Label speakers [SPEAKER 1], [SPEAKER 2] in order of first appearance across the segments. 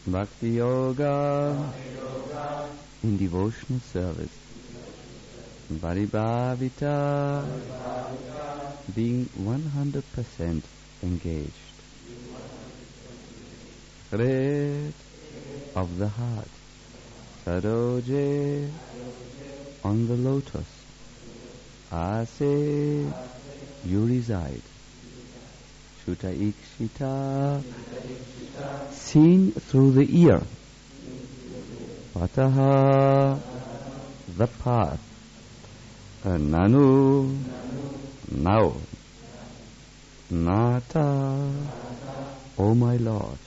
[SPEAKER 1] Bhakti Yoga in devotional service. Paribhavita, being 100% engaged. Hrit of the heart. Saroje, on the lotus. Ase, you reside. Shuta Ikshita, seen through the ear. Pataha, the path. Nanu, now. Nata, O my Lord.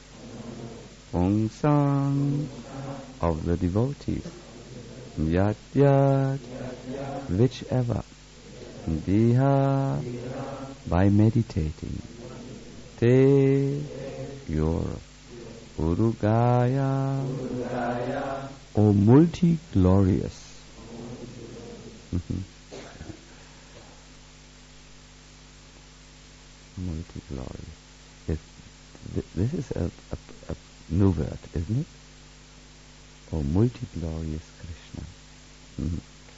[SPEAKER 1] Ungsang, of the devotees. Yat yat, whichever. Diha, by meditating. Te, your. Urugaya, O multi-glorious. Multi-glorious. This is a new word, isn't it? O multi-glorious Krishna.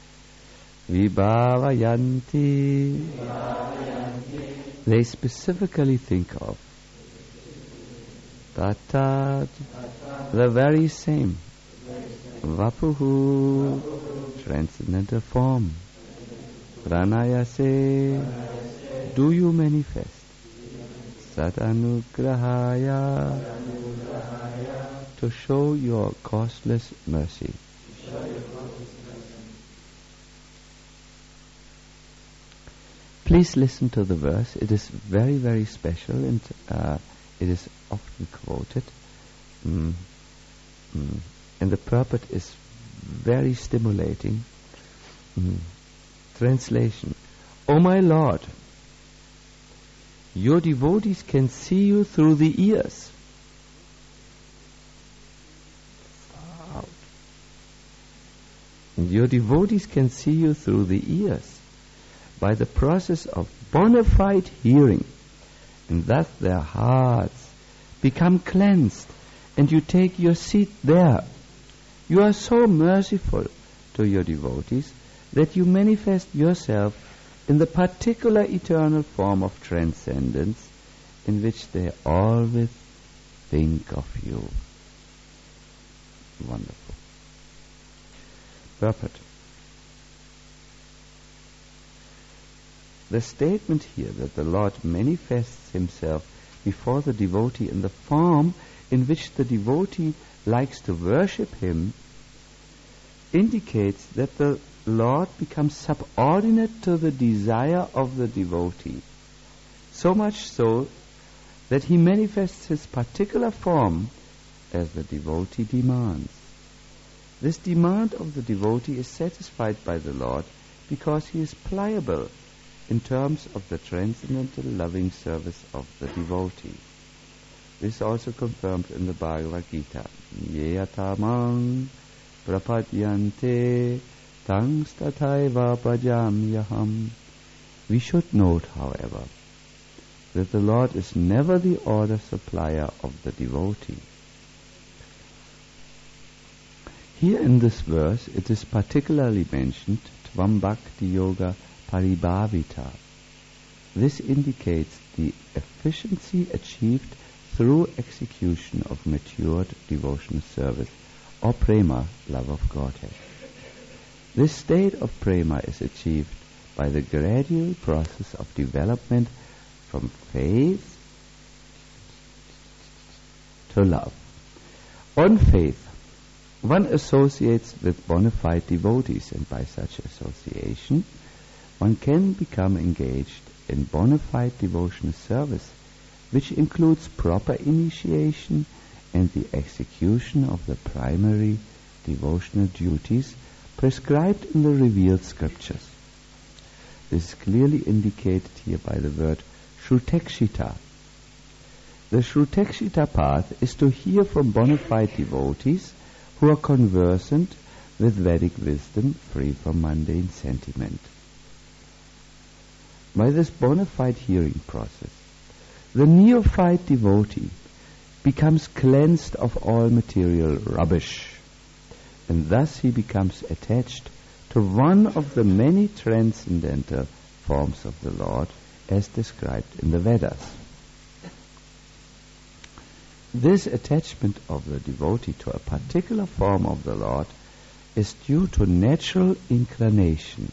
[SPEAKER 1] Vibhavayanti. They specifically think of Tatat, the very same. Vapuhu, transcendental form. Pranayase, do you manifest? Satanugrahaya, to show your costless mercy. Please listen to the verse. It is very, very special, and it is often quoted. And the purport is very stimulating. Translation. O my Lord, your devotees can see you through the ears. Your devotees can see you through the ears by the process of bona fide hearing, and thus their hearts become cleansed, and you take your seat there. You are so merciful to your devotees that you manifest yourself in the particular eternal form of transcendence in which they always think of you. Wonderful. Purport. The statement here that the Lord manifests himself before the devotee in the form in which the devotee likes to worship him indicates that the Lord becomes subordinate to the desire of the devotee, so much so that he manifests his particular form as the devotee demands. This demand of the devotee is satisfied by the Lord because he is pliable in terms of the transcendental loving service of the devotee. This is also confirmed in the Bhagavad Gita. Yeyatamang prapadyante tangs tathaiva bhajamyaham. We should note, however, that the Lord is never the order supplier of the devotee. Here in this verse it is particularly mentioned Tvam Bhakti Yoga Paribhavita. This indicates the efficiency achieved through execution of matured devotional service, or prema, love of Godhead. This state of prema is achieved by the gradual process of development from faith to love. On faith, one associates with bona fide devotees, and by such association, one can become engaged in bona fide devotional service, which includes proper initiation and the execution of the primary devotional duties prescribed in the revealed scriptures. This is clearly indicated here by the word Shrutekshita. The Shrutekshita path is to hear from bona fide devotees who are conversant with Vedic wisdom, free from mundane sentiment. By this bona fide hearing process, the neophyte devotee becomes cleansed of all material rubbish, and thus he becomes attached to one of the many transcendental forms of the Lord as described in the Vedas. This attachment of the devotee to a particular form of the Lord is due to natural inclination.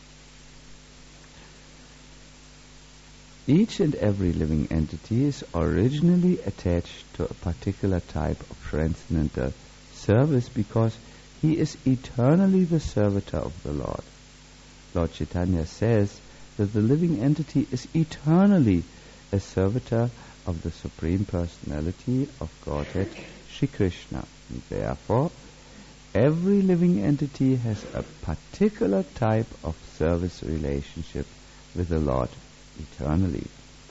[SPEAKER 1] Each and every living entity is originally attached to a particular type of transcendental service because he is eternally the servitor of the Lord. Lord Chaitanya says that the living entity is eternally a servitor of the Supreme Personality of Godhead, Shri Krishna. And therefore, every living entity has a particular type of service relationship with the Lord eternally.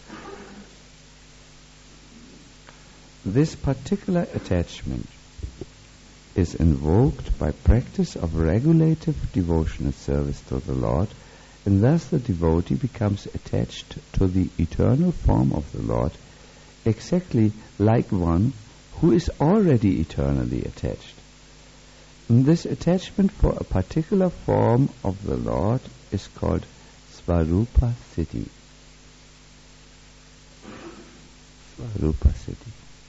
[SPEAKER 1] This particular attachment is invoked by practice of regulative devotional service to the Lord, and thus the devotee becomes attached to the eternal form of the Lord, exactly like one who is already eternally attached. And this attachment for a particular form of the Lord is called Svarupa Siddhi. Svarupa Siddhi.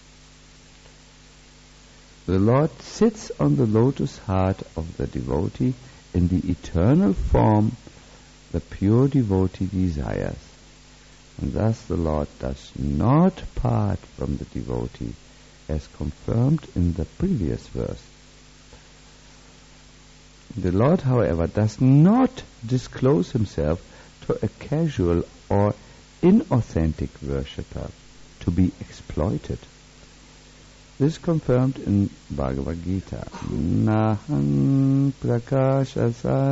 [SPEAKER 1] The Lord sits on the lotus heart of the devotee in the eternal form the pure devotee desires. And thus the Lord does not part from the devotee, as confirmed in the previous verse. The Lord, however, does not disclose himself to a casual or inauthentic worshipper to be exploited. This is confirmed in Bhagavad Gita. Naham prakasha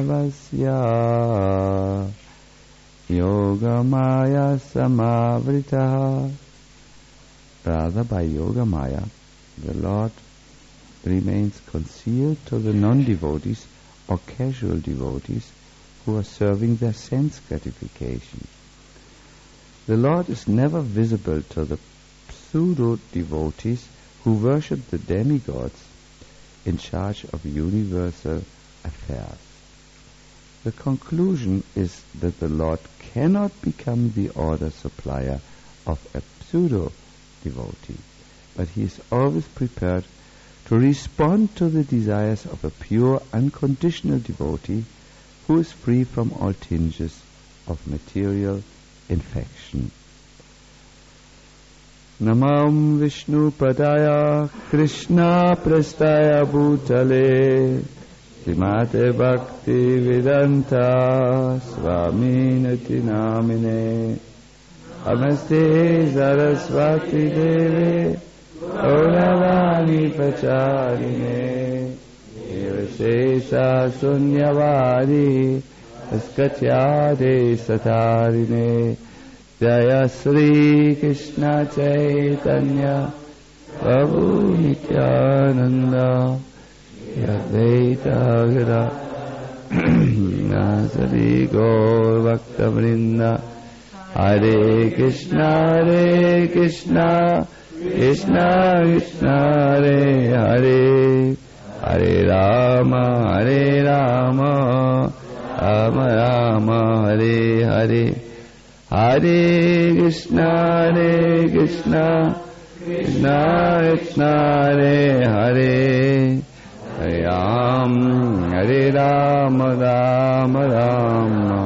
[SPEAKER 1] sarvasya yogamaya samavritaha. Rather, by yogamaya, the Lord remains concealed to the non-devotees or casual devotees who are serving their sense gratification. The Lord is never visible to the pseudo-devotees who worship the demigods in charge of universal affairs. The conclusion is that the Lord cannot become the order supplier of a pseudo-devotee, but he is always prepared to respond to the desires of a pure, unconditional devotee who is free from all tinges of material infection. Namam Vishnu Padaya Krishna Prastaya Bhutale Srimate Bhakti Vedanta Swami Nati Namine Namaste Saraswati Deve Gauravani Pacharine Devasesa Sunyavadi Askatyade Satarine Jaya Sri Krishna Chaitanya Prabhu Nityananda Yadvaita Gira Nasari Gaur Bhakta Vrinda Hare Krishna Krishna Krishna Hare Hare Hare Rama Rama Rama Hare Hare Hare Krishna Krishna Krishna Hare Hare Hare Rama Rama Rama.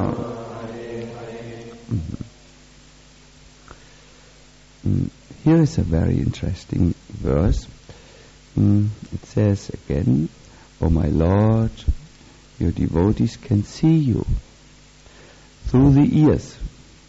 [SPEAKER 1] Here is a very interesting verse. It says again, "O my Lord, your devotees can see you through the ears.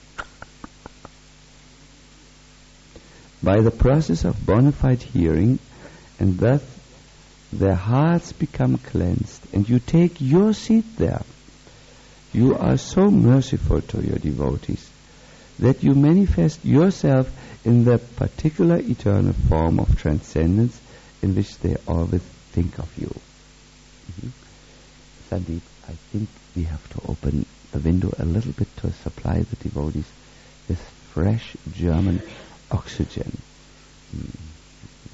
[SPEAKER 1] By the process of bona fide hearing, and thus their hearts become cleansed, and you take your seat there. You are so merciful to your devotees that you manifest yourself in the particular eternal form of transcendence in which they always think of you." Sandeep, I think we have to open the window a little bit to supply the devotees with fresh German oxygen.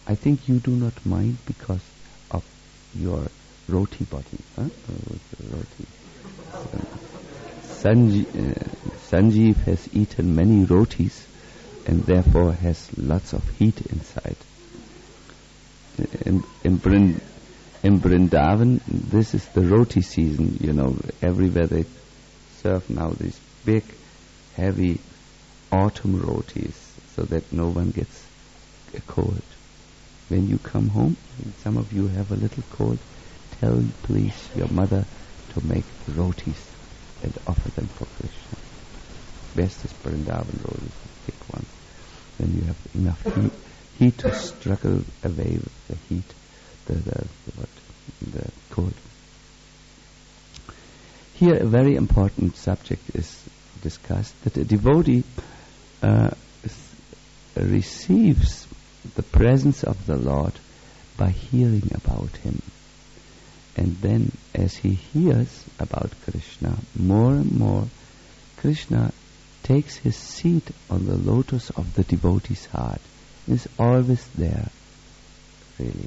[SPEAKER 1] I think you do not mind because of your roti body. Huh? Roti. Sanjeev has eaten many rotis and therefore has lots of heat inside. In Vrindavan, this is the roti season, everywhere they serve now these big, heavy autumn rotis so that no one gets a cold. When you come home, and some of you have a little cold, tell please your mother to make rotis and offer them for Krishna. Best is Vrindavan rotis, the thick ones. Then you have enough heat to struggle away with the heat, the cold. Here a very important subject is discussed, that a devotee receives the presence of the Lord by hearing about him. And then as he hears about Krishna, more and more, Krishna takes his seat on the lotus of the devotee's heart. Is always there, really.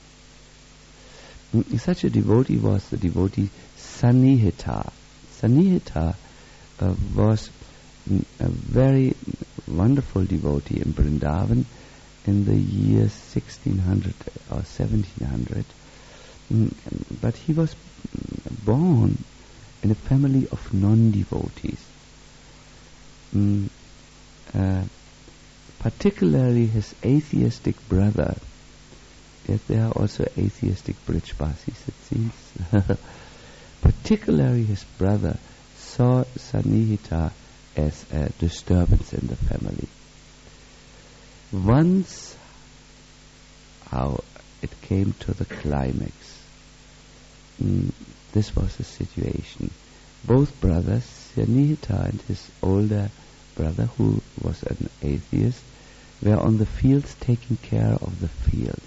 [SPEAKER 1] Such a devotee was the devotee Sanihita. Sanihita was a very wonderful devotee in Vrindavan in the year 1600 or 1700. But he was born in a family of non-devotees. Particularly his atheistic brother. Yes, there are also atheistic Brijbasis, it seems. Particularly his brother saw Sanihita as a disturbance in the family. Once, how it came to the climax. This was the situation. Both brothers, Sanihita and his older brother, who was an atheist, were on the fields taking care of the fields.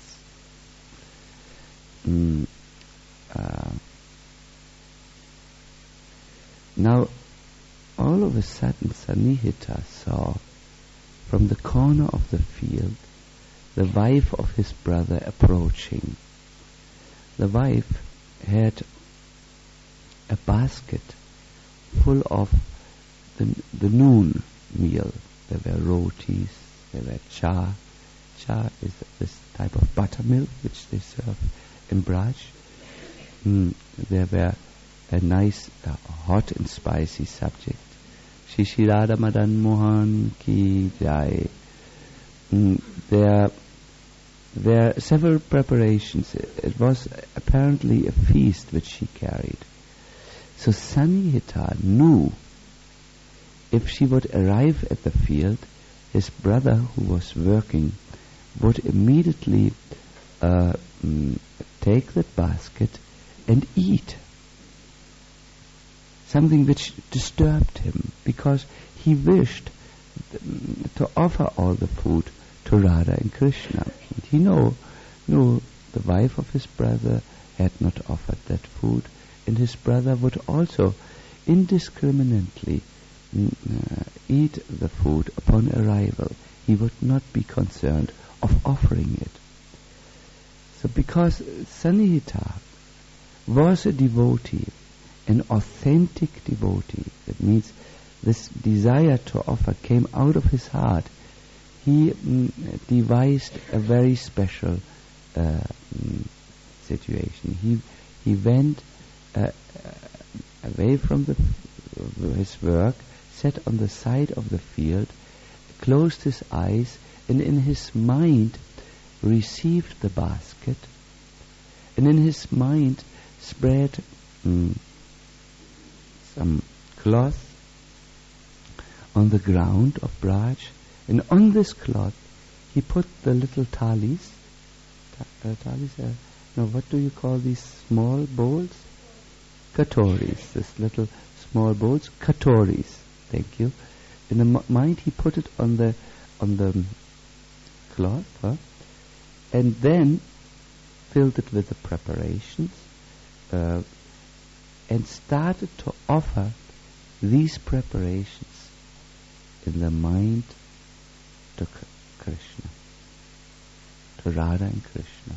[SPEAKER 1] Now, all of a sudden, Sanihita saw from the corner of the field the wife of his brother approaching. The wife had a basket full of the noon meal. There were rotis, there were cha. Cha is this type of buttermilk which they serve in Braj. There were a nice hot and spicy subject. Shri Radha Madan Mohan ki jai. There were several preparations. It was apparently a feast which she carried. So Sanihita knew if she would arrive at the field, his brother who was working would immediately take that basket and eat. Something which disturbed him, because he wished to offer all the food to Radha and Krishna. And he knew the wife of his brother had not offered that food, and his brother would also indiscriminately eat the food upon arrival. He would not be concerned of offering it. So because Sanihita was a devotee, an authentic devotee, that means this desire to offer came out of his heart, he devised a very special situation. He went away from his work, sat on the side of the field, closed his eyes, and in his mind received the basket, and in his mind spread some cloth on the ground of Braj, and on this cloth he put the little thalis. What do you call these small bowls? Katoris. This little small bowls, katoris. Thank you. In the mind he put it on the cloth, and then filled it with the preparations, and started to offer these preparations in the mind to Krishna, to to Radha and Krishna.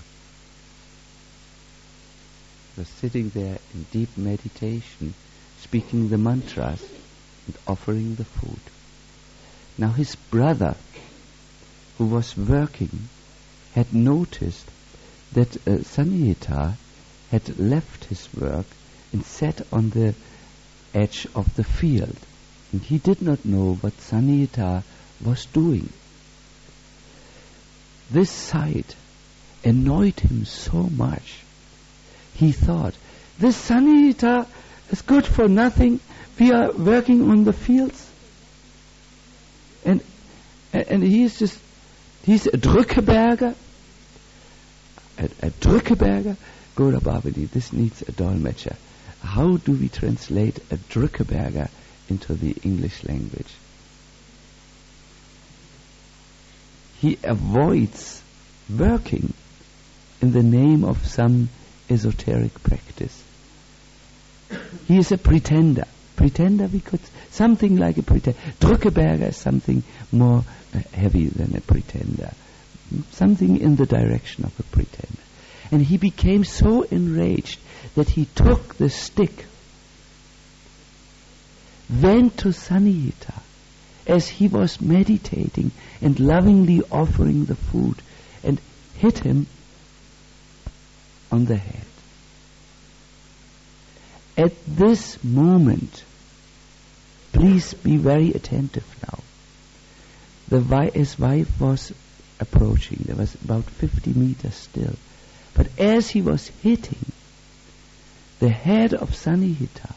[SPEAKER 1] He was sitting there in deep meditation, speaking the mantras and offering the food. Now his brother, who was working, had noticed that Sanihita had left his work and sat on the edge of the field. And he did not know what Sanihita was doing. This sight annoyed him so much. He thought, this Sanihita is good for nothing. We are working on the fields. And he's a Drückeberger. A Drückeberger? Gora Babali, this needs a dolmetscher. How do we translate a Drückeberger into the English language? He avoids working in the name of some esoteric practice. He is a pretender. Pretender, we could, something like a pretender. Drückeberger is something more heavy than a pretender. Something in the direction of a pretender. And he became so enraged that he took the stick, went to Sanihita as he was meditating and lovingly offering the food, and hit him on the head. At this moment, please be very attentive now. His wife was approaching. There was about 50 meters still. But as he was hitting the head of Sanihita,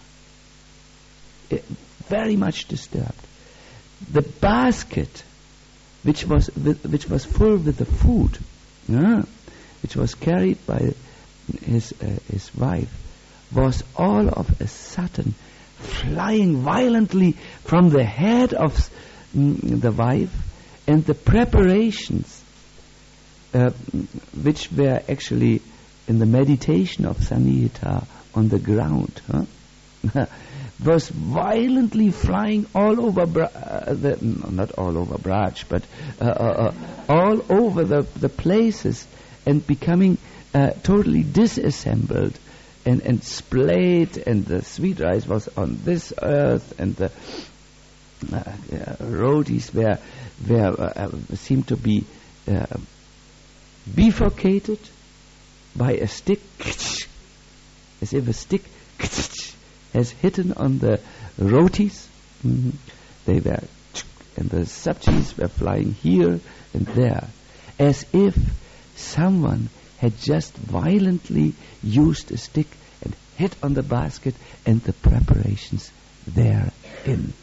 [SPEAKER 1] very much disturbed, the basket which was full with the food, which was carried by his wife, was all of a sudden flying violently from the head of the wife, and the preparations which were actually in the meditation of Sanihita on the ground, was violently flying all over, not all over Braj, but all over the places, and becoming totally disassembled and splayed, and the sweet rice was on this earth, and the rotis seemed to be bifurcated by a stick, as if a stick has hitten on the rotis. They were, and the sabjis were flying here and there, as if someone had just violently used a stick and hit on the basket and the preparations therein.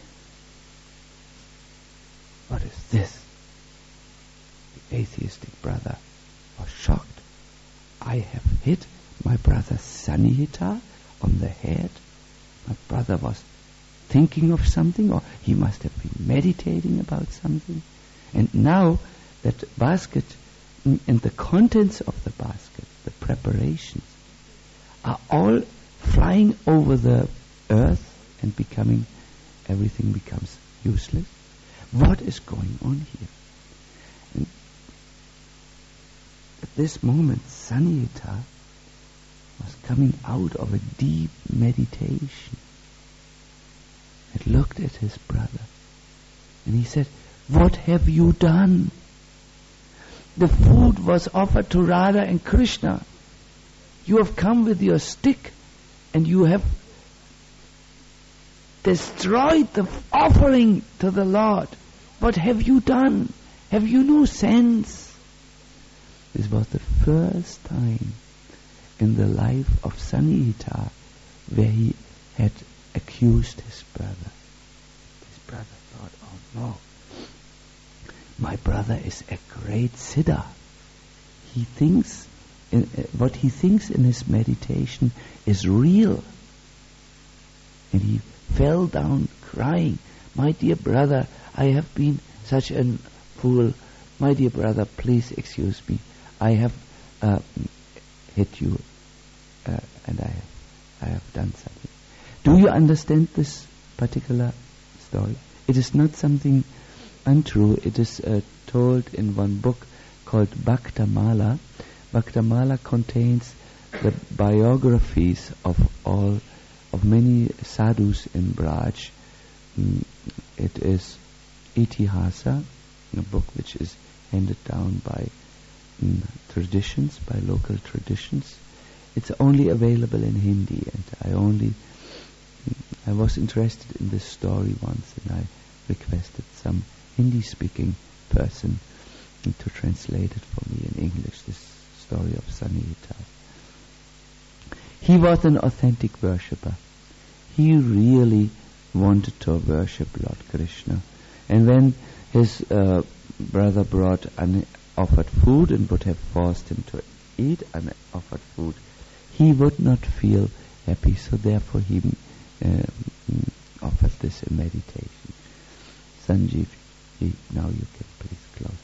[SPEAKER 1] What is this? The atheistic brother was shocked. I have hit my brother Sanihita on the head. My brother was thinking of something, or he must have been meditating about something. And now that basket and the contents of the basket, the preparations, are all flying over the earth and everything becomes useless. What is going on here? And at this moment, Sanihita was coming out of a deep meditation. He looked at his brother and he said, "What have you done? The food was offered to Radha and Krishna. You have come with your stick and you have destroyed the offering to the Lord. What have you done? Have you no sense?" This was the first time in the life of Sanihita where he had accused his brother. His brother thought, oh no, my brother is a great siddha. He thinks, what he thinks in his meditation is real. And he fell down crying, "My dear brother, I have been such a fool. My dear brother, please excuse me. I have hit you and I have done something." Do you understand this particular story? It is not something untrue. It is told in one book called Bhaktamala. Bhaktamala contains the biographies of many sadhus in Braj. It is Itihasa, a book which is handed down by traditions, by local traditions. It's only available in Hindi, and I was interested in this story once, and I requested some Hindi-speaking person to translate it for me in English, this story of Sanhita. He was an authentic worshipper. He really wanted to worship Lord Krishna. And when his brother brought unoffered food and would have forced him to eat unoffered food, he would not feel happy, so therefore he offered this in meditation. Sanjeev, now you can please close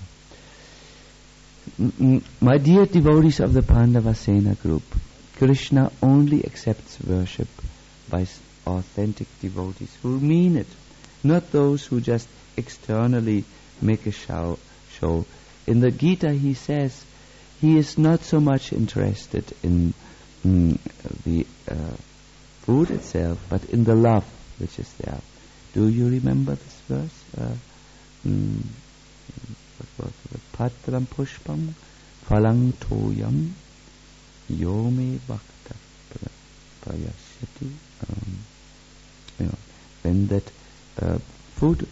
[SPEAKER 1] the window. My dear devotees of the Pandavasena group, Krishna only accepts worship by authentic devotees who mean it, not those who just externally make a show. In the Gita he says he is not so much interested in the food itself, but in the love which is there. Do you remember this verse? What was it? Patram pushpam phalang toyam yome bhakta prayasyati. When that food,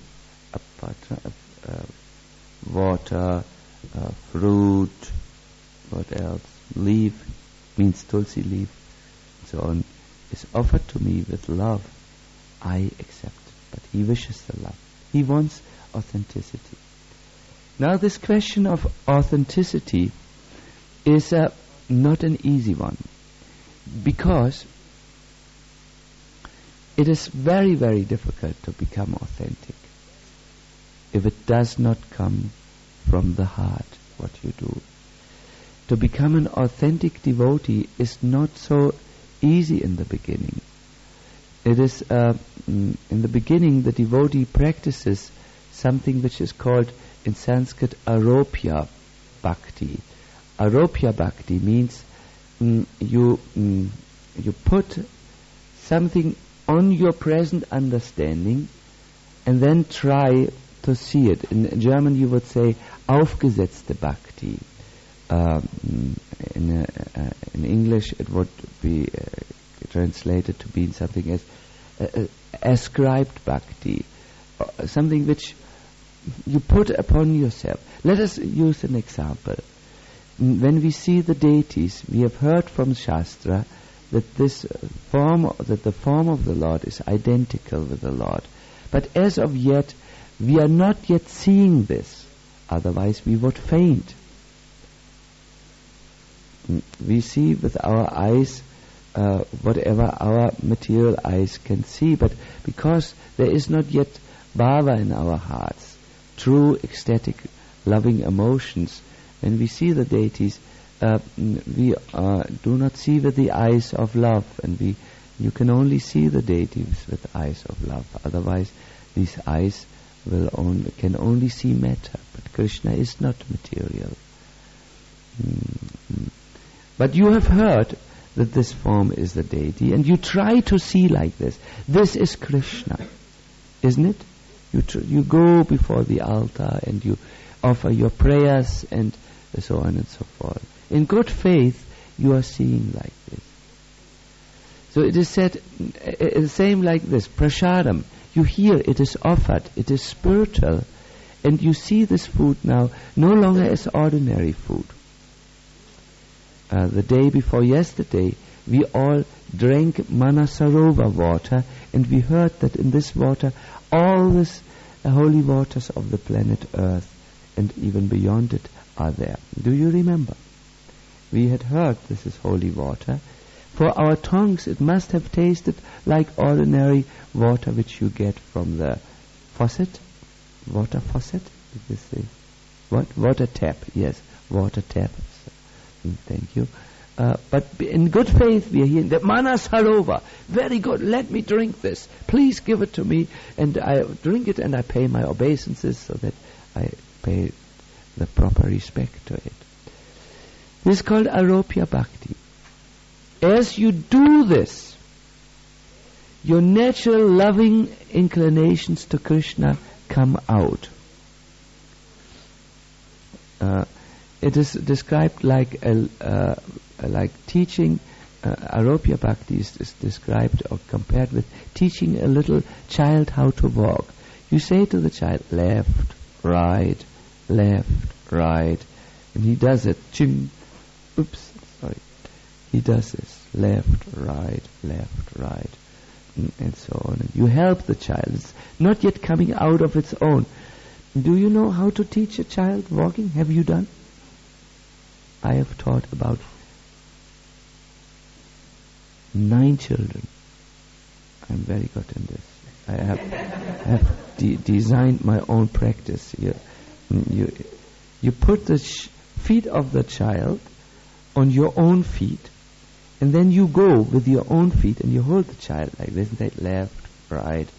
[SPEAKER 1] water, fruit, what else? Leaf, means tulsi leaf, and so on, is offered to me with love, I accept it. But he wishes the love. He wants authenticity. Now this question of authenticity is not an easy one, because it is very, very difficult to become authentic if it does not come from the heart, what you do. To become an authentic devotee is not so easy in the beginning. It is, in the beginning, the devotee practices something which is called in Sanskrit aropya bhakti. Aropya bhakti means you put something on your present understanding and then try to see it. In German you would say aufgesetzte Bhakti. In English it would be translated to be something as ascribed Bhakti, something which you put upon yourself. Let us use an example. When we see the deities, we have heard from Shastra that the form of the Lord is identical with the Lord. But as of yet, we are not yet seeing this. Otherwise, we would faint. We see with our eyes whatever our material eyes can see, but because there is not yet bhava in our hearts, true ecstatic loving emotions, when we see the deities, we do not see with the eyes of love, and you can only see the deities with eyes of love. Otherwise, these eyes can only see matter. But Krishna is not material. But you have heard that this form is the deity, and you try to see like this. This is Krishna, isn't it? You go before the altar and you offer your prayers and so on and so forth. In good faith, you are seeing like this. So it is said, same like this, prashadam. You hear it is offered, it is spiritual, and you see this food now no longer as ordinary food. The day before yesterday, we all drank Manasarovar water, and we heard that in this water, all these holy waters of the planet Earth, and even beyond it, are there. Do you remember? We had heard this is holy water. For our tongues, it must have tasted like ordinary water which you get from the faucet. Water faucet? Did you say? What? Water tap. Yes, water tap. Thank you. But in good faith, we are hearing that Manasarovar. Very good. Let me drink this. Please give it to me, and I drink it, and I pay my obeisances, so that I pay the proper respect to it. This is called Aropya Bhakti. As you do this, your natural loving inclinations to Krishna come out. It is described like teaching. Aropya Bhakti is described or compared with teaching a little child how to walk. You say to the child, left, right, and he does it. Ching, oops, sorry. He does this, left, right, and so on. And you help the child. It's not yet coming out of its own. Do you know how to teach a child walking? Have you done? I have taught about 9 children. I'm very good in this. I have designed my own practice. You put the feet of the child on your own feet, and then you go with your own feet and you hold the child like this, and say left, right,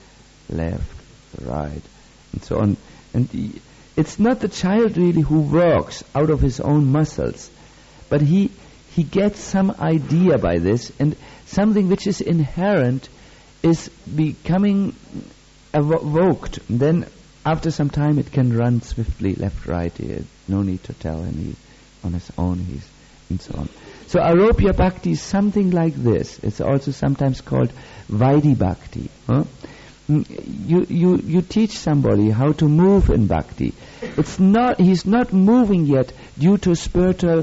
[SPEAKER 1] and so on. And it's not the child really who works out of his own muscles, but he gets some idea by this, and something which is inherent is becoming evoked. Then after some time it can run swiftly left, right. No need to tell him, he's on his own, and so on. So Aropya Bhakti is something like this. It's also sometimes called Vaidhi Bhakti. Huh? You teach somebody how to move in Bhakti. He's not moving yet due to spiritual,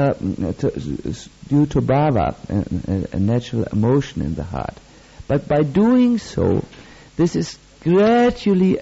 [SPEAKER 1] due to bhava, a natural emotion in the heart. But by doing so, this is gradually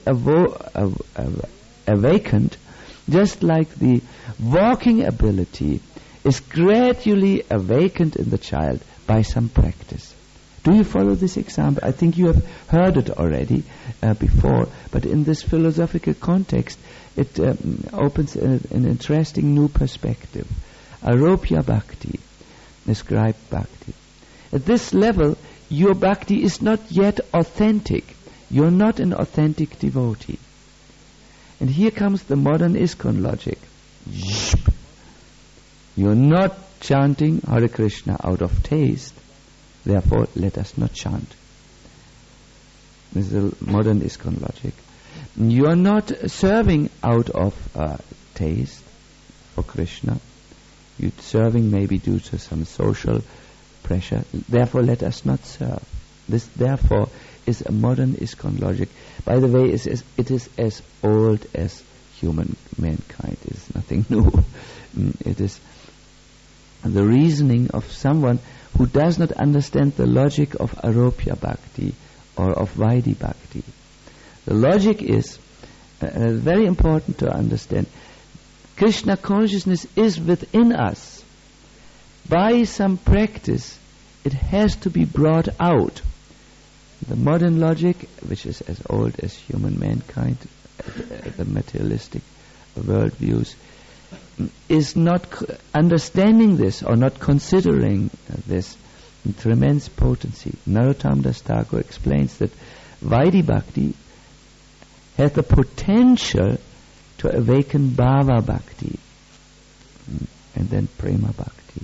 [SPEAKER 1] awakened, just like the walking ability is gradually awakened in the child by some practice. Do you follow this example? I think you have heard it already before, but in this philosophical context, it opens an interesting new perspective. Aropya Bhakti, described Bhakti. At this level, your Bhakti is not yet authentic. You're not an authentic devotee. And here comes the modern ISKCON logic. You're not chanting Hare Krishna out of taste, therefore let us not chant. This is a modern ISKCON logic. You're not serving out of taste for Krishna. You're serving maybe due to some social pressure, therefore let us not serve. This therefore is a modern ISKCON logic. By the way, it is as old as mankind. It is nothing new. It is the reasoning of someone who does not understand the logic of Aropya Bhakti or of Vaidhi Bhakti. The logic is very important to understand. Krishna consciousness is within us. By some practice, it has to be brought out. The modern logic, which is as old as mankind, the materialistic worldviews, is not understanding this or not considering this in tremendous potency. Narottam Das Thakur explains that Vaidhi Bhakti has the potential to awaken Bhava Bhakti and then Prema Bhakti.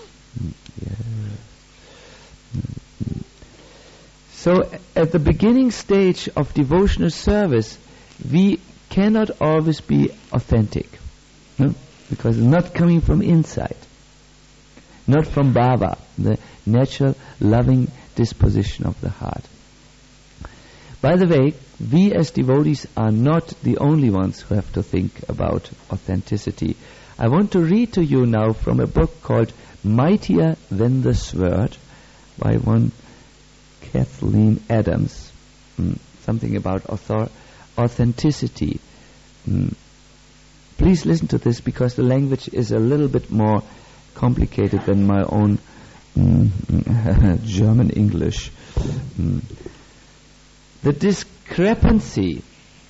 [SPEAKER 1] So at the beginning stage of devotional service, we cannot always be authentic, because it's not coming from inside, not from bhava, the natural loving disposition of the heart. By the way, we as devotees are not the only ones who have to think about authenticity. I want to read to you now from a book called Mightier Than the Sword by one Kathleen Adams, something about authenticity. Please listen to this, because the language is a little bit more complicated than my own German English. The discrepancy.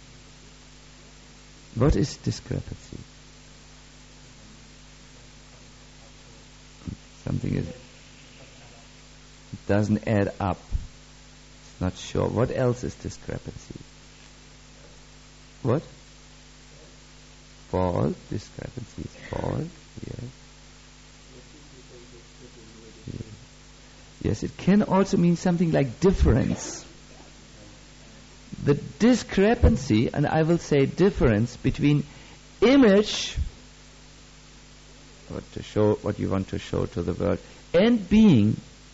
[SPEAKER 1] What is discrepancy? Something is, it doesn't add up. It's not sure. What else is discrepancy? What? fault. Discrepancy is fault. Yes. Yes, it can also mean something like difference. The discrepancy, and I will say difference, between image, what you want to show to the world, and being,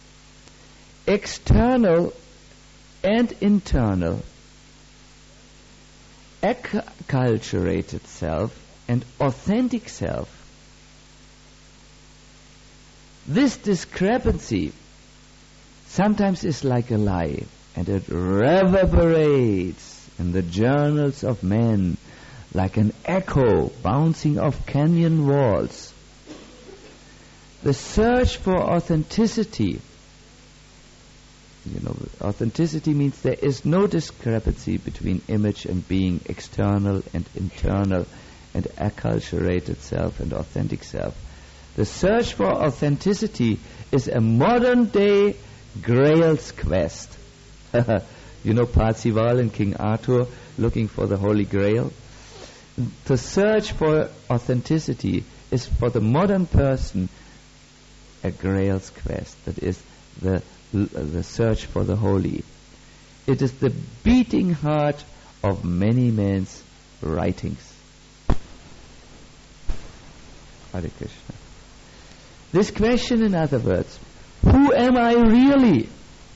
[SPEAKER 1] external and internal, acculturated self and authentic self. This discrepancy sometimes is like a lie, and it reverberates in the journals of men like an echo bouncing off canyon walls. The search for authenticity, authenticity means there is no discrepancy between image and being, external and internal, and acculturated self and authentic self. The search for authenticity is a modern day Grail's quest. Parzival and King Arthur looking for the Holy Grail. The search for authenticity is for the modern person a Grail's quest. That is the search for the holy. It is the beating heart of many men's writings. Hare Krishna. This question, in other words, who am I really,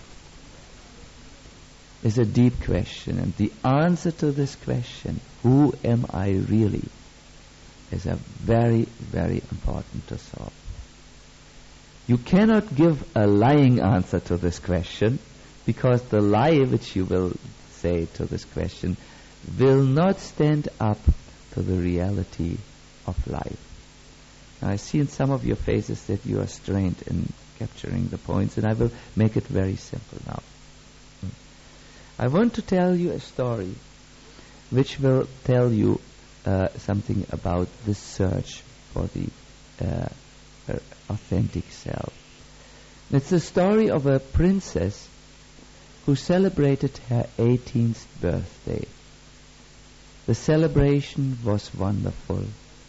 [SPEAKER 1] is a deep question, and the answer to this question, who am I really, is a very, very important to solve. You cannot give a lying answer to this question, because the lie which you will say to this question will not stand up to the reality of life. Now, I see in some of your faces that you are strained in capturing the points, and I will make it very simple now. I want to tell you a story which will tell you something about the search for the authentic self. It's the story of a princess who celebrated her 18th birthday. The celebration was wonderful.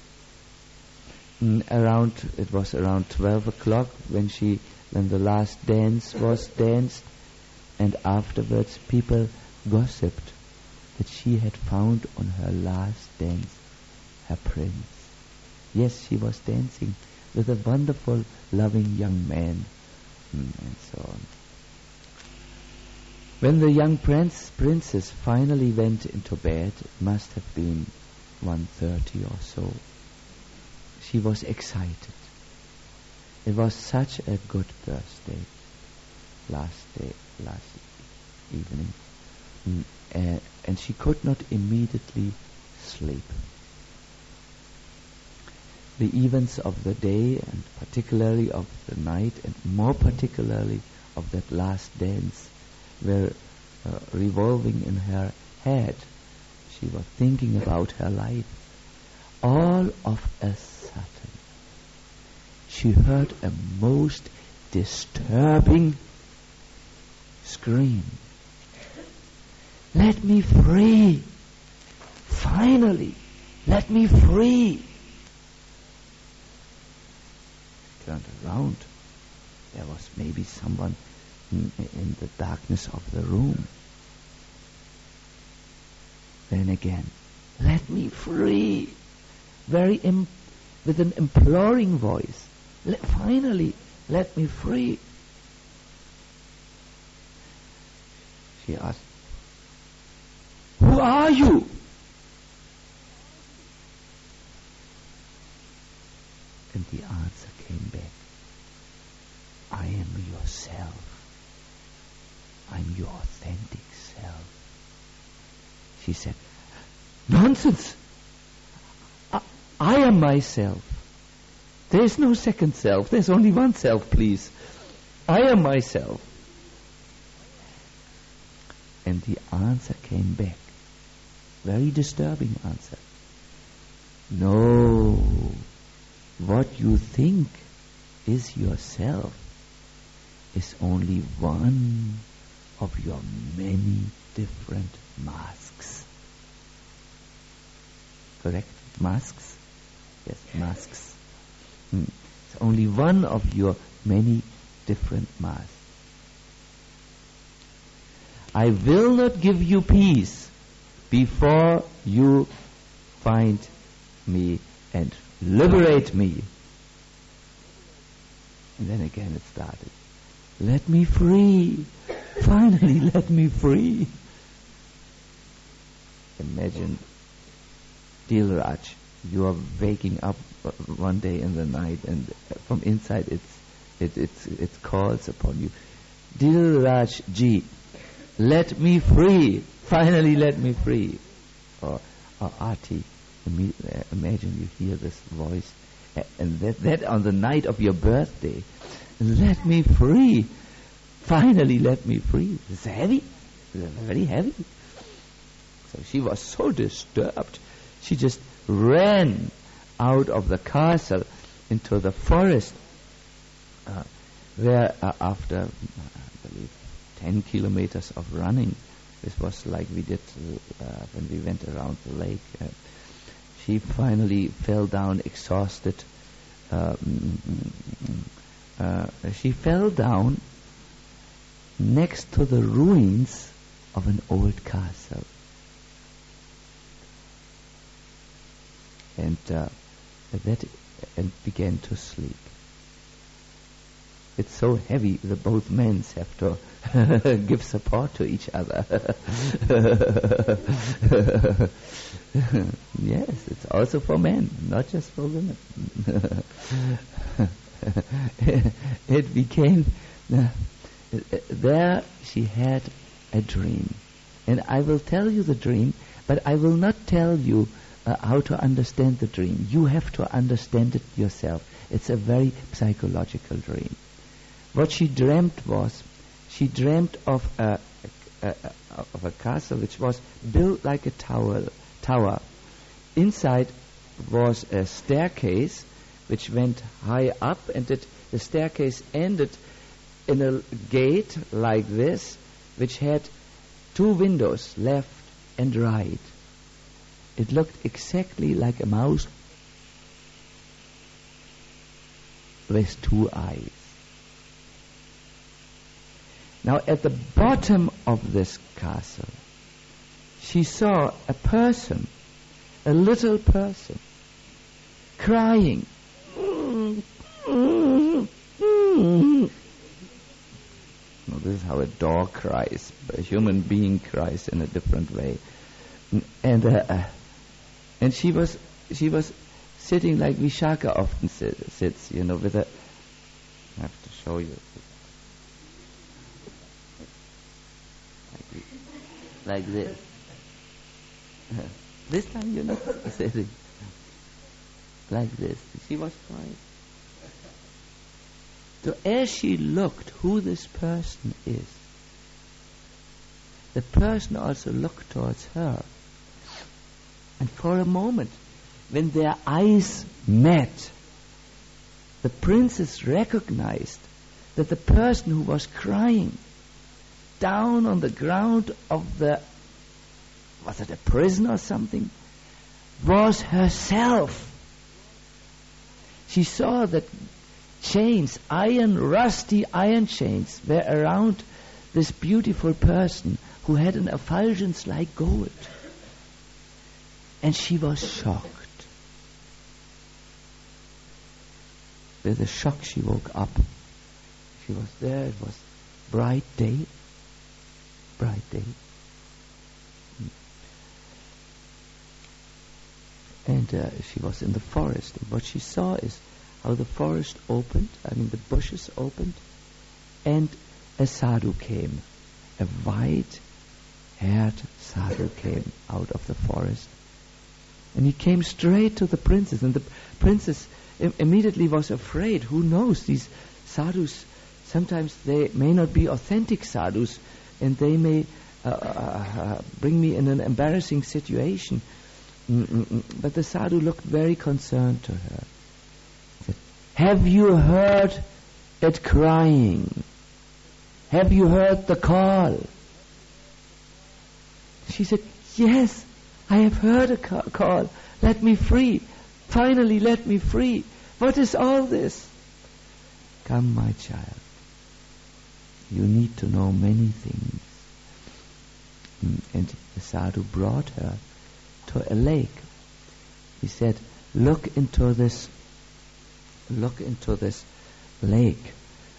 [SPEAKER 1] It was around 12 o'clock when the last dance was danced, and afterwards people gossiped that she had found on her last dance her prince. Yes, she was dancing with a wonderful, loving young man, and so on. When the young princess finally went into bed, it must have been 1:30 or so, she was excited. It was such a good birthday last evening, and she could not immediately sleep. The events of the day, and particularly of the night, and more particularly of that last dance, were revolving in her head. She was thinking about her life. All of a sudden, she heard a most disturbing scream. "Let me free! Finally, let me free!" She turned around. There was maybe someone in the darkness of the room. Then again, "Let me free!" With an imploring voice. Finally, let me free. She asked, "Who are you?" And the answer came back, "I am yourself. I'm your authentic self." She said, "Nonsense! I am myself. There is no second self. There's only one self, please. I am myself." And the answer came back. Very disturbing answer. "No, what you think is yourself is only one of your many different masks." Correct? Masks? Yes, masks. It's only one of your many different masks. I will not give you peace before you find me and liberate me. And then again it started. Let me free. Finally, let me free. Imagine, Dilraj, you are waking up one day in the night, and from inside it calls upon you. Dilraj ji, let me free. Finally, let me free. Or Arti, imagine you hear this voice, and that on the night of your birthday. Let me free. Finally, let me free. It's heavy. It's very heavy. So she was so disturbed. She just ran out of the castle into the forest, where after, I believe, 10 kilometers of running, this was like we did when we went around the lake, she finally fell down exhausted. She fell down next to the ruins of an old castle. And began to sleep. It's so heavy that both men have to give support to each other. Yes, it's also for men, not just for women. It became there she had a dream, and I will tell you the dream, but I will not tell you how to understand the dream. You have to understand it yourself. It's a very psychological dream. What she dreamt was, she dreamt of a castle which was built like a tower. Inside was a staircase which went high up, and the staircase ended in a gate like this, which had two windows, left and right. It looked exactly like a mouse with two eyes. Now at the bottom of this castle, she saw a person, a little person, crying. Now, this is how a dog cries. A human being cries in a different way. And she was sitting like Vishaka often sits, with a. I have to show you. Like this. This time you're not sitting. Like this. She was crying. So as she looked who this person is, the person also looked towards her. And for a moment, when their eyes met, the princess recognized that the person who was crying down on the ground of was it a prison or something, was herself. She saw that chains, rusty iron chains, were around this beautiful person who had an effulgence like gold. And she was shocked. With a shock she woke up. She was there, it was bright day. Bright day. And she was in the forest. And what she saw is how the forest opened, the bushes opened, and a sadhu came. A white-haired sadhu came out of the forest. And he came straight to the princess, and the princess immediately was afraid. Who knows? These sadhus, sometimes they may not be authentic sadhus, and they may bring me in an embarrassing situation. But the sadhu looked very concerned to her. He said, "Have you heard it crying? Have you heard the call?" She said, "Yes, I have heard a call. Let me free. Finally, let me free. What is all this? Come, my child. You need to know many things. And the sadhu brought her to a lake. He said, look into this lake.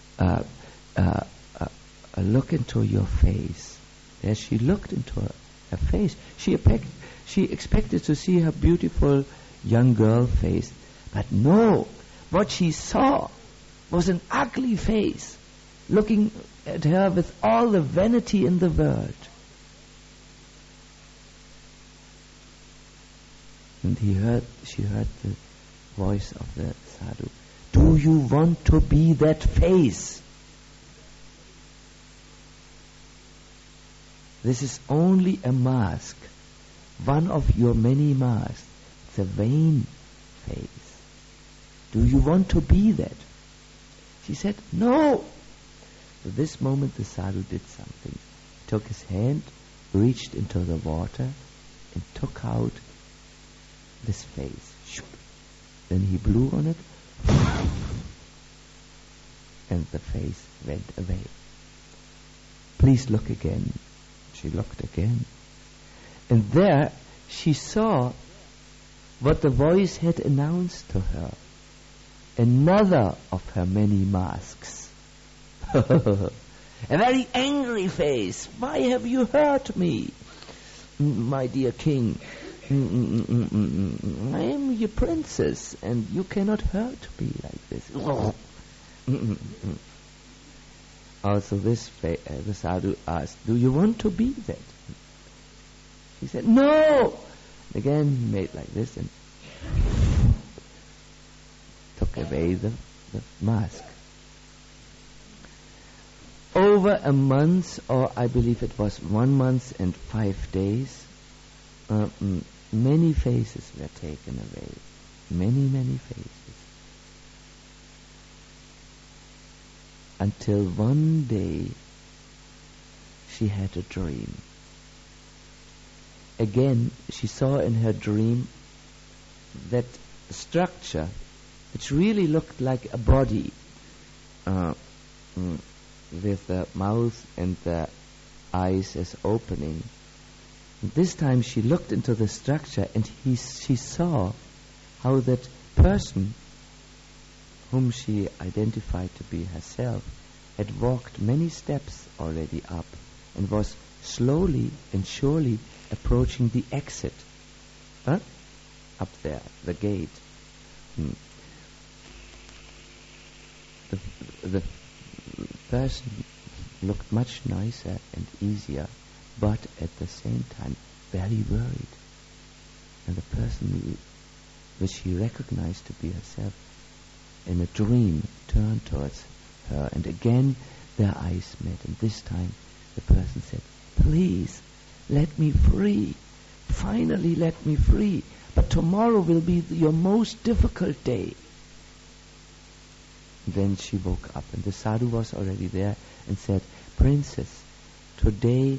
[SPEAKER 1] Look into your face. As she looked into her face, she expected to see her beautiful young girl face. But no, what she saw was an ugly face, looking at her with all the vanity in the world. And she heard the voice of the sadhu. Do you want to be that face? This is only a mask, one of your many masks. It's a vain face. Do you want to be that? She said, no. At this moment the sadhu did something. He took his hand, reached into the water, and took out this face. Then he blew on it, and the face went away. Please look again. She looked again. And there she saw what the voice had announced to her. Another of her many masks. A very angry face. Why have you hurt me, my dear king? I am your princess, and you cannot hurt me like this. Also, the sadhu asked, do you want to be that? He said, no! Again, he made like this and took away the mask. Over a month, or I believe it was 1 month and 5 days, many faces were taken away. Many, many faces. Until one day she had a dream. Again, she saw in her dream that structure, which really looked like a body, with the mouth and the eyes as opening. This time she looked into the structure, and she saw how that person, whom she identified to be herself, had walked many steps already up and was slowly and surely approaching the exit. Up there, the gate. The person looked much nicer and easier, but at the same time very worried. And the person which she recognized to be herself in a dream turned towards her, and again their eyes met, and this time the person said, please, let me free. Finally let me free. But tomorrow will be your most difficult day. Then she woke up, and the sadhu was already there and said, Princess, today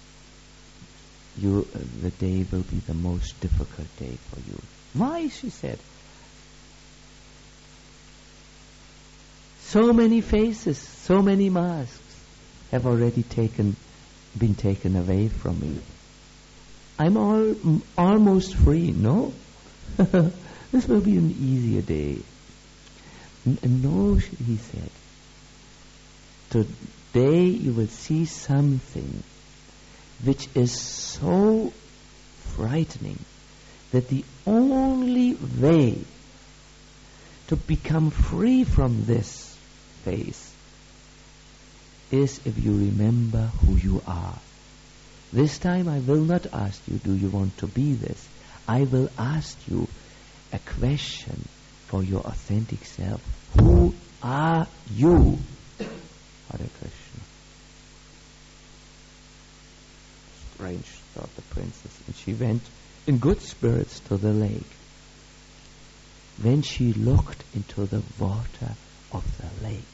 [SPEAKER 1] the day will be the most difficult day for you. Why? She said. So many faces, so many masks have already been taken away from me. I'm almost free, no? This will be an easier day. No, he said. Today you will see something which is so frightening that the only way to become free from this phase is if you remember who you are. This time I will not ask you, do you want to be this? I will ask you a question for your authentic self. Who are you? Hare Krishna. Strange, thought the princess, and she went in good spirits to the lake. When she looked into the water of the lake,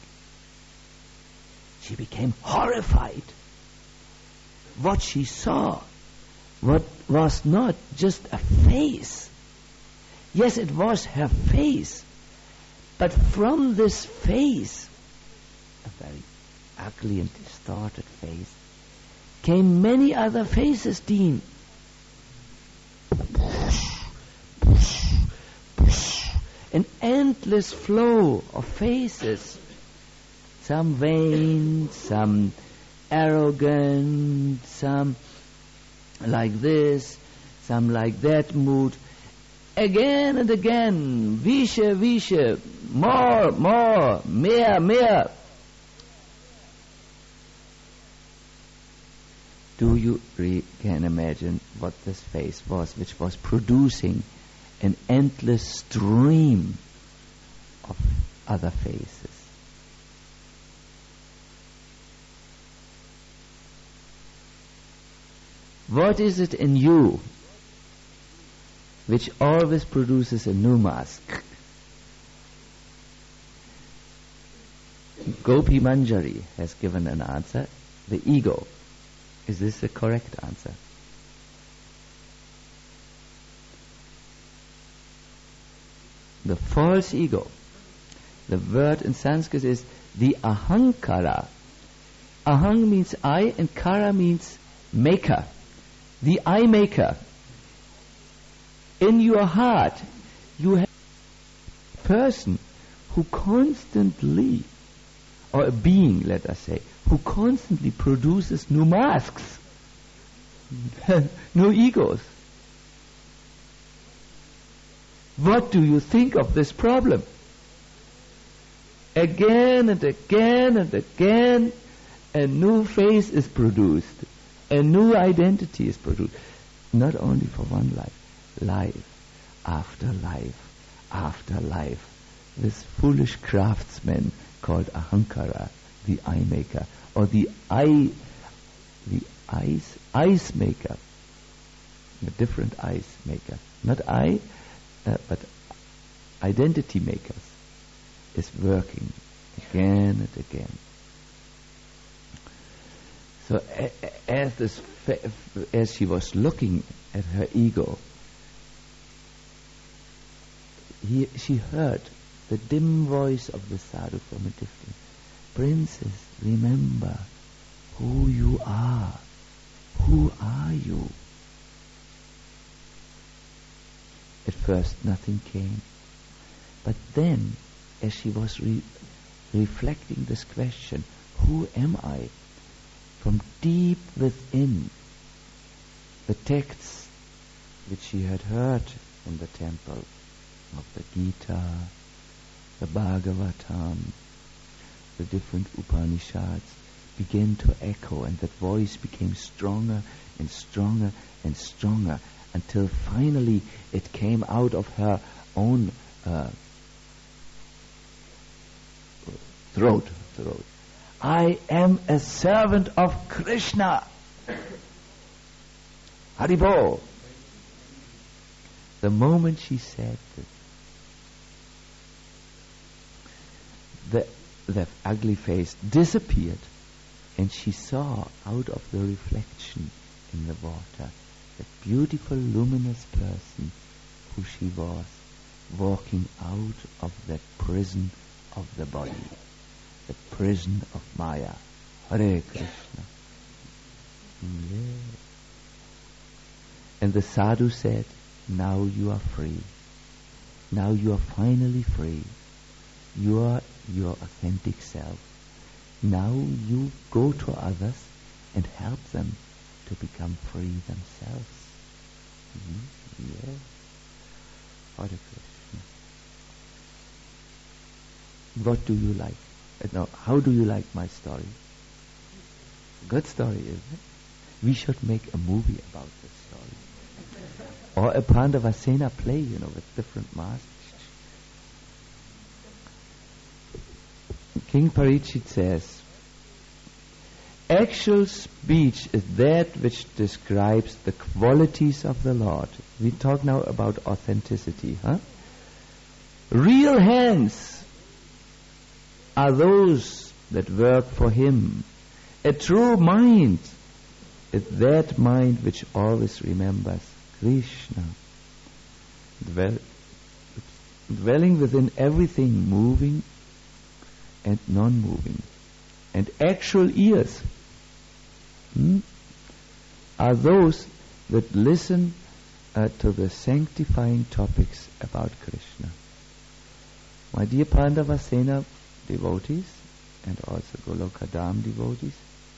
[SPEAKER 1] she became horrified. What she saw what was not just a face. Yes, it was her face, but from this face, a very ugly and distorted face, came many other faces, Dean. An endless flow of faces. Some vain, some arrogant, some like this, some like that mood. Again and again, Visha, more, mehr. Do you can imagine what this face was, which was producing an endless stream of other faces? What is it in you which always produces a new mask? Gopi Manjari has given an answer. The ego. Is this the correct answer? The false ego. The word in Sanskrit is the ahankara. Ahang means I and kara means maker. The I maker. In your heart, you have a person who constantly, or a being, let us say, who constantly produces new masks, new egos. What do you think of this problem? Again and again and again, a new face is produced. A new identity is produced. Not only for one life, life after life after life. This foolish craftsman called Ahankara, the eye maker, or the ice maker, a different ice maker, not I, but identity makers, is working again and again. So as she was looking at her ego, she heard the dim voice of the sadhu from a distance. Princess, remember who you are. Who are you? At first nothing came. But then, as she was reflecting this question, who am I? From deep within, the texts which she had heard in the temple of the Gita, the Bhagavatam, the different Upanishads began to echo, and that voice became stronger and stronger and stronger until finally it came out of her own throat. I am a servant of Krishna. Haribol. The moment she said this, the ugly face disappeared, and she saw out of the reflection in the water the beautiful luminous person who she was, walking out of that prison of the body, the prison of Maya. Hare Krishna. Yeah. And the sadhu said, now you are free. Now you are finally free. You are your authentic self. Now you go to others and help them to become free themselves. Yeah. Hare Krishna. What do you like? No, how do you like my story? Good story, isn't it? We should make a movie about this story. Or a Pandavasena play, with different masks. King Parikshit says, actual speech is that which describes the qualities of the Lord. We talk now about authenticity, huh? Real hands are those that work for Him. A true mind It's that mind which always remembers Krishna, dwelling within everything moving and non-moving. And actual ears are those that listen to the sanctifying topics about Krishna. My dear Pandavasena devotees and also Golokadam devotees,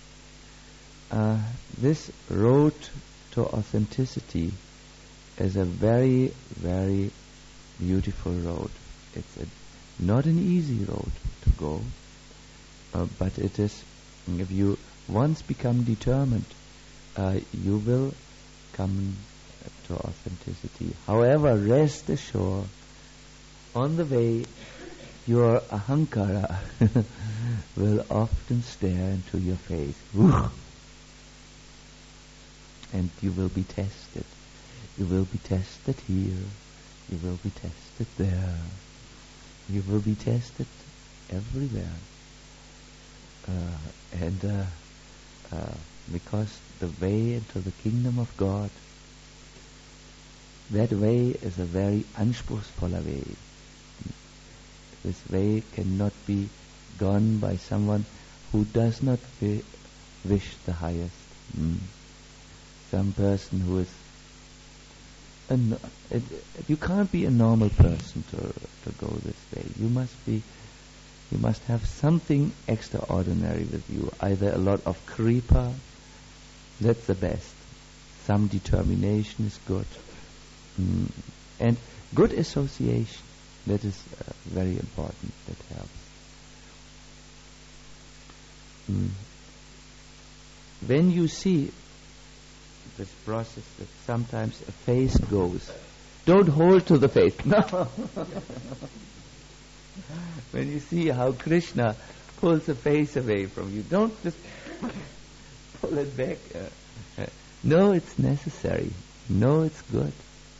[SPEAKER 1] this road to authenticity is a very, very beautiful road. It's not an easy road to go, but it is, if you once become determined, you will come to authenticity. However, rest assured, on the way, your ahankara will often stare into your face. And you will be tested. You will be tested here. You will be tested there. You will be tested everywhere. Because the way into the kingdom of God, that way is a very anspruchsvoller way. This way cannot be gone by someone who does not wish the highest. Some person who is you can't be a normal person to go this way. You must have something extraordinary with you. Either a lot of kripa, that's the best. Some determination is good. And good association, that is very important, that helps. When you see this process that sometimes a face goes, don't hold to the face. No. When you see how Krishna pulls the face away from you, don't just pull it back. No, it's necessary. No, it's good.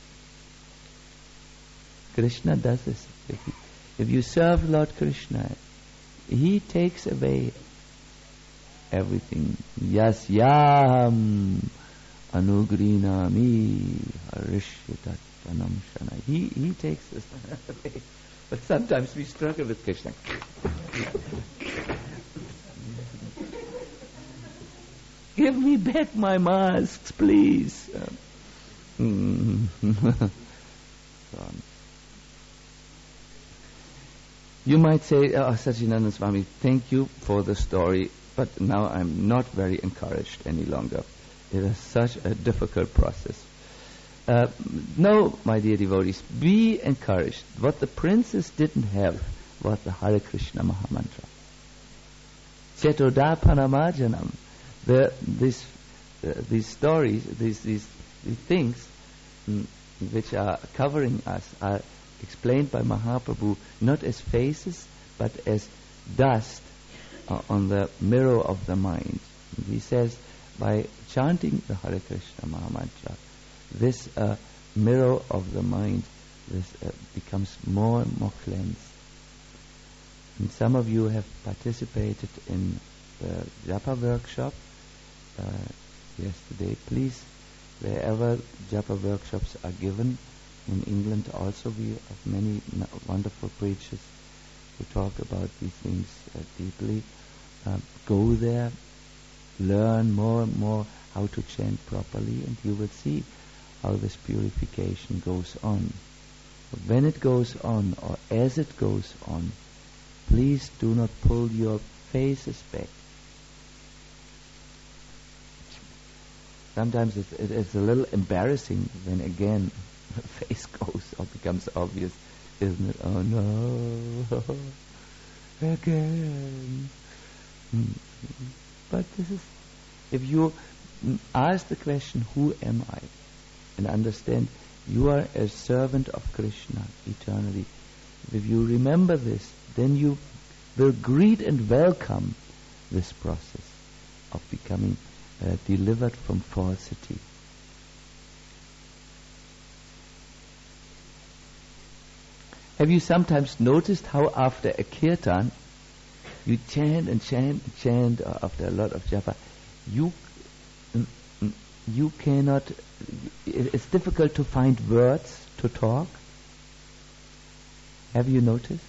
[SPEAKER 1] Krishna does this. If you serve Lord Krishna, He takes away everything. Yasyam anugrinami harishyatattanam shana. He takes this away. But sometimes we struggle with Krishna. Give me back my masks, please. You might say, Satchidananda Swami, thank you for the story, but now I'm not very encouraged any longer. It is such a difficult process. No, my dear devotees, be encouraged. What the princess didn't have was the Hare Krishna Mahamantra. Chetoda Panamajanam. These stories, these things which are covering us are explained by Mahaprabhu not as faces but as dust on the mirror of the mind. He says, by chanting the Hare Krishna Mahamantra, this mirror of the mind becomes more and more cleansed. And some of you have participated in the Japa workshop yesterday. Please, wherever Japa workshops are given, in England also we have many wonderful preachers who talk about these things deeply. Go there, learn more and more how to chant properly, and you will see how this purification goes on. But when it goes on, or as it goes on, please do not pull your faces back. Sometimes it's a little embarrassing when again the face goes or becomes obvious, isn't it? Oh no, again. But this is, if you ask the question, who am I? And understand, you are a servant of Krishna eternally. If you remember this, then you will greet and welcome this process of becoming delivered from falsity. Have you sometimes noticed how after a kirtan, you chant and chant and chant, after a lot of japa, you cannot, it's difficult to find words to talk. Have you noticed?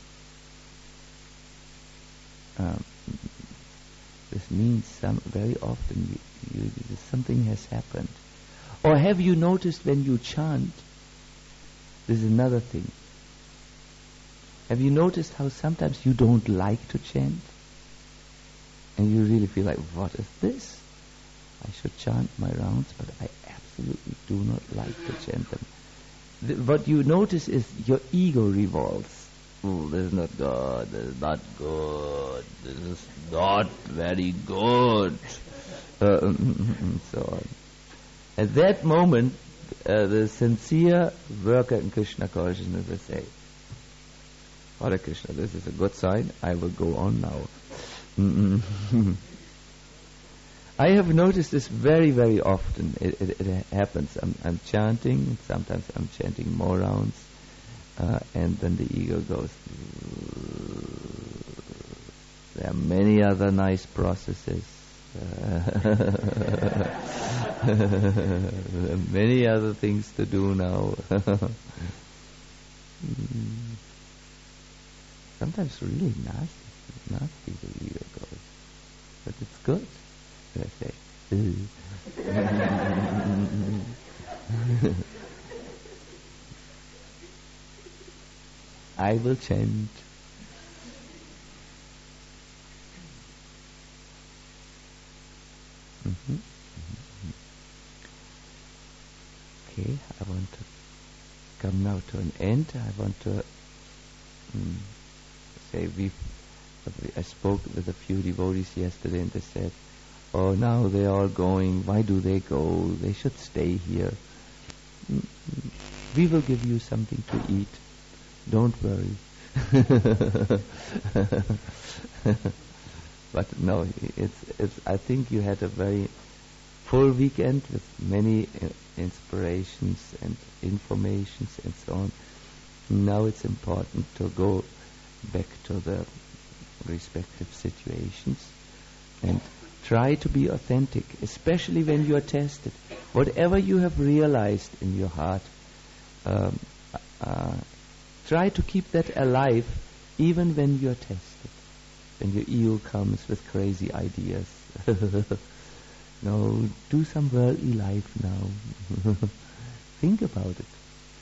[SPEAKER 1] This means very often something has happened. Or have you noticed when you chant? This is another thing. Have you noticed how sometimes you don't like to chant? And you really feel like, what is this? I should chant my rounds, but I absolutely do not like to chant them. What you notice is your ego revolves. Oh, this is not good, this is not good, this is not very good, and so on. At that moment, the sincere worker in Krishna consciousness will say, Hare Krishna, this is a good sign, I will go on now. I have noticed this very, very often. It happens. I'm chanting, sometimes I'm chanting more rounds, and then the ego goes. There are many other nice processes. Many other things to do now. Sometimes really nasty the ego goes, but it's good. I say, I will chant. Okay, I want to come now to an end. I want to say I spoke with a few devotees yesterday, and they said, "Oh, now they're all going. Why do they go? They should stay here. We will give you something to eat. Don't worry." But no, it's. I think you had a very full weekend with many inspirations and informations and so on. Now it's important to go back to the respective situations and try to be authentic, especially when you are tested. Whatever you have realized in your heart, try to keep that alive even when you are tested, when your ego comes with crazy ideas. No, do some worldly life now. Think about it.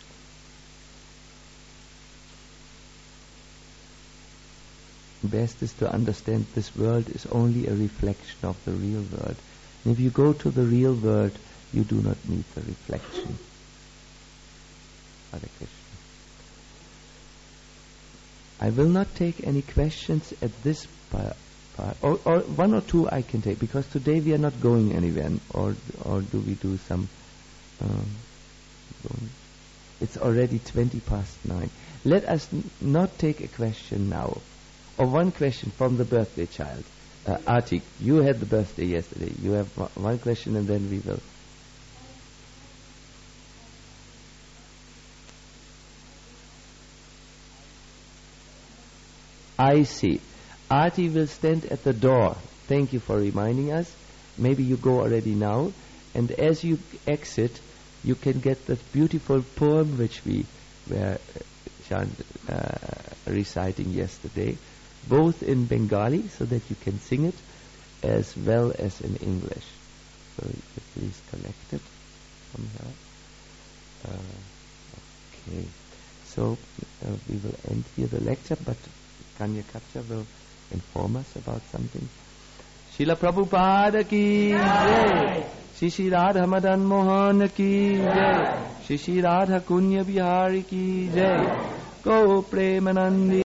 [SPEAKER 1] Best is to understand this world is only a reflection of the real world. And if you go to the real world, you do not need the reflection. Hare Krishna. I will not take any questions at this part. Or one or two I can take, because today we are not going anywhere. Or do we do some... it's already 9:20. Let us not take a question now. Or one question from the birthday child. Atik, you had the birthday yesterday. You have one question and then we will. I see. Arti will stand at the door. Thank you for reminding us. Maybe you go already now. And as you exit, you can get that beautiful poem which we were reciting yesterday, both in Bengali so that you can sing it, as well as in English. So please collect it from here. Okay. So we will end here the lecture, but Kanya Kapcha will inform us about something. Srila Prabhupada ki jai. Shri Radha Madan Mohan ki jai. Shri Radha Kunya Bihari ki jai. Go Premanandi.